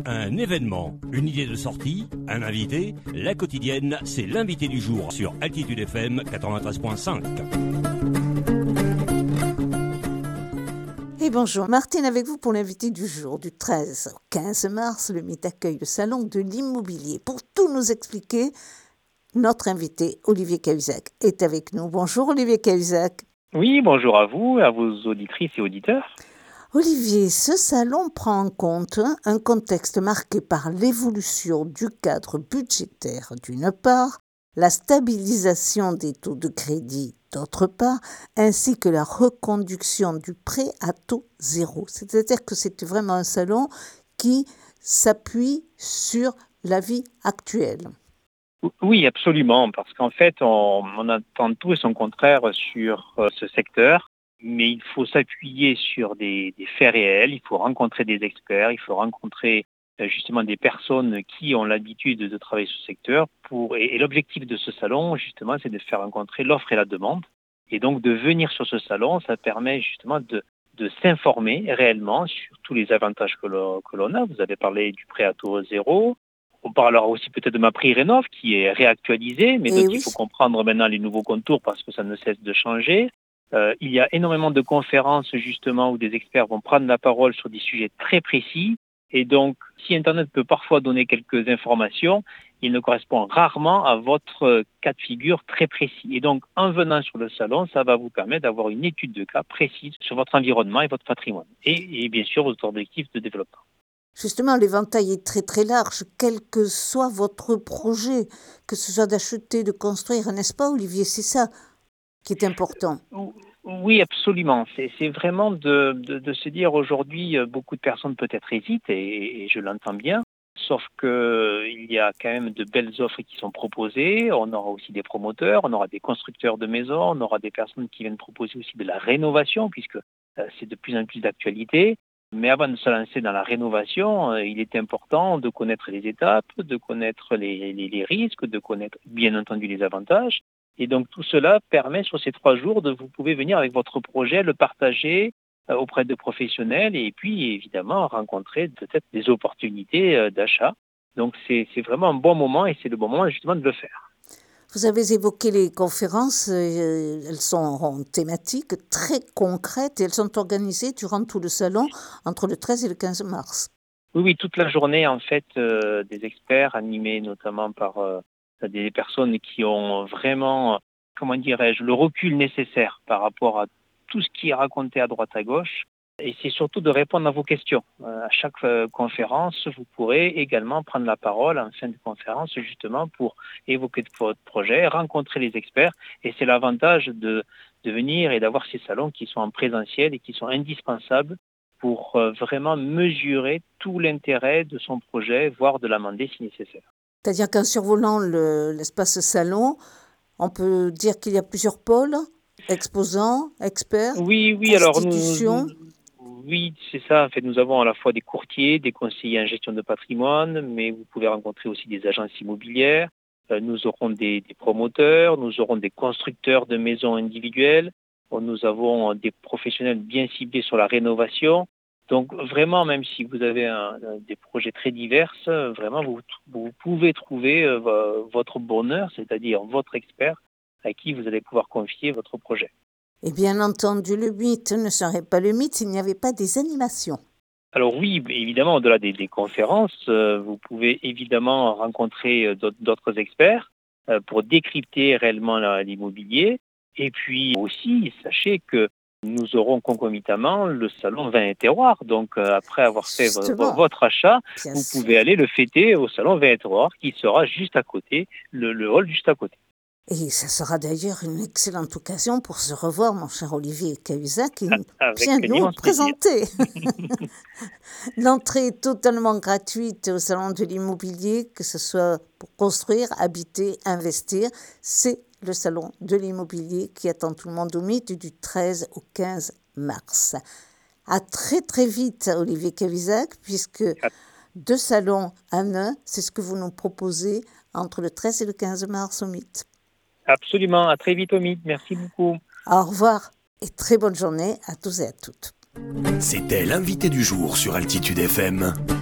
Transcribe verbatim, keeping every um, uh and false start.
Un événement, une idée de sortie, un invité, la quotidienne, c'est l'invité du jour sur Altitude F M quatre-vingt-treize virgule cinq. Et bonjour, Martine avec vous pour l'invité du jour. Du treize au quinze mars, le mythe accueille le salon de l'immobilier. Pour tout nous expliquer, notre invité, Olivier Cahuzac, est avec nous. Bonjour Olivier Cahuzac. Oui, bonjour à vous, à vos auditrices et auditeurs. Olivier, ce salon prend en compte un contexte marqué par l'évolution du cadre budgétaire d'une part, la stabilisation des taux de crédit d'autre part, ainsi que la reconduction du prêt à taux zéro. C'est-à-dire que c'est vraiment un salon qui s'appuie sur la vie actuelle. Oui, absolument, parce qu'en fait, on, on entend tout et son contraire sur euh, ce secteur, mais il faut s'appuyer sur des, des faits réels, il faut rencontrer des experts, il faut rencontrer euh, justement des personnes qui ont l'habitude de travailler sur ce secteur. Pour, et, et l'objectif de ce salon, justement, c'est de faire rencontrer l'offre et la demande. Et donc, de venir sur ce salon, ça permet justement de, de s'informer réellement sur tous les avantages que l'on, que l'on a. Vous avez parlé du prêt à taux zéro. On parlera aussi peut-être de MaPrimeRénov' qui est réactualisé, mais dont oui. Il faut comprendre maintenant les nouveaux contours parce que ça ne cesse de changer. Euh, il y a énormément de conférences justement où des experts vont prendre la parole sur des sujets très précis. Et donc, si Internet peut parfois donner quelques informations, il ne correspond rarement à votre cas de figure très précis. Et donc, en venant sur le salon, ça va vous permettre d'avoir une étude de cas précise sur votre environnement et votre patrimoine. Et, et bien sûr, votre objectif de développement. Justement, l'éventail est très très large, quel que soit votre projet, que ce soit d'acheter, de construire, n'est-ce pas Olivier? C'est ça qui est important. Oui, absolument. C'est, c'est vraiment de, de, de se dire aujourd'hui, beaucoup de personnes peut-être hésitent, et, et je l'entends bien, sauf qu'il y a quand même de belles offres qui sont proposées. On aura aussi des promoteurs, on aura des constructeurs de maisons, on aura des personnes qui viennent proposer aussi de la rénovation, puisque c'est de plus en plus d'actualité. Mais avant de se lancer dans la rénovation, il est important de connaître les étapes, de connaître les, les, les risques, de connaître bien entendu les avantages. Et donc tout cela permet sur ces trois jours de vous pouvez venir avec votre projet, le partager auprès de professionnels et puis évidemment rencontrer peut-être des opportunités d'achat. Donc c'est, c'est vraiment un bon moment et c'est le bon moment justement de le faire. Vous avez évoqué les conférences, euh, elles sont thématiques très concrètes et elles sont organisées durant tout le salon entre le treize et le quinze mars. Oui, oui, toute la journée en fait, euh, des experts animés notamment par euh, des personnes qui ont vraiment, comment dirais-je, le recul nécessaire par rapport à tout ce qui est raconté à droite à gauche. Et c'est surtout de répondre à vos questions. Euh, à chaque euh, conférence, vous pourrez également prendre la parole en fin de conférence, justement, pour évoquer votre projet, rencontrer les experts. Et c'est l'avantage de, de venir et d'avoir ces salons qui sont en présentiel et qui sont indispensables pour euh, vraiment mesurer tout l'intérêt de son projet, voire de l'amender si nécessaire. C'est-à-dire qu'en survolant le, l'espace salon, on peut dire qu'il y a plusieurs pôles, exposants, experts, oui, oui, institutions. Alors nous, nous, Oui, c'est ça. En fait, nous avons à la fois des courtiers, des conseillers en gestion de patrimoine, mais vous pouvez rencontrer aussi des agences immobilières. Euh, nous aurons des, des promoteurs, nous aurons des constructeurs de maisons individuelles. Nous avons des professionnels bien ciblés sur la rénovation. Donc vraiment, même si vous avez un, des projets très divers, vraiment, vous, vous pouvez trouver euh, votre bonheur, c'est-à-dire votre expert à qui vous allez pouvoir confier votre projet. Et bien entendu, le mythe ne serait pas le mythe s'il n'y avait pas des animations. Alors oui, évidemment, au-delà des, des conférences, euh, vous pouvez évidemment rencontrer d'autres, d'autres experts euh, pour décrypter réellement la, l'immobilier. Et puis aussi, sachez que nous aurons concomitamment le salon Vin et Terroir. Donc euh, après avoir fait v- votre achat, Bien vous sûr. pouvez aller le fêter au salon Vin et Terroir qui sera juste à côté, le, le hall juste à côté. Et ça sera d'ailleurs une excellente occasion pour se revoir, mon cher Olivier Cahuzac, qui Avec vient nous plaisir. présenter. L'entrée est totalement gratuite au salon de l'immobilier, que ce soit pour construire, habiter, investir. C'est le salon de l'immobilier qui attend tout le monde au mythe du treize au quinze mars. À très très vite, Olivier Cahuzac, puisque deux salons en un, c'est ce que vous nous proposez entre le treize et le quinze mars au mythe. Absolument, à très vite au mythe. Merci beaucoup. Au revoir et très bonne journée à tous et à toutes. C'était l'invité du jour sur Altitude F M.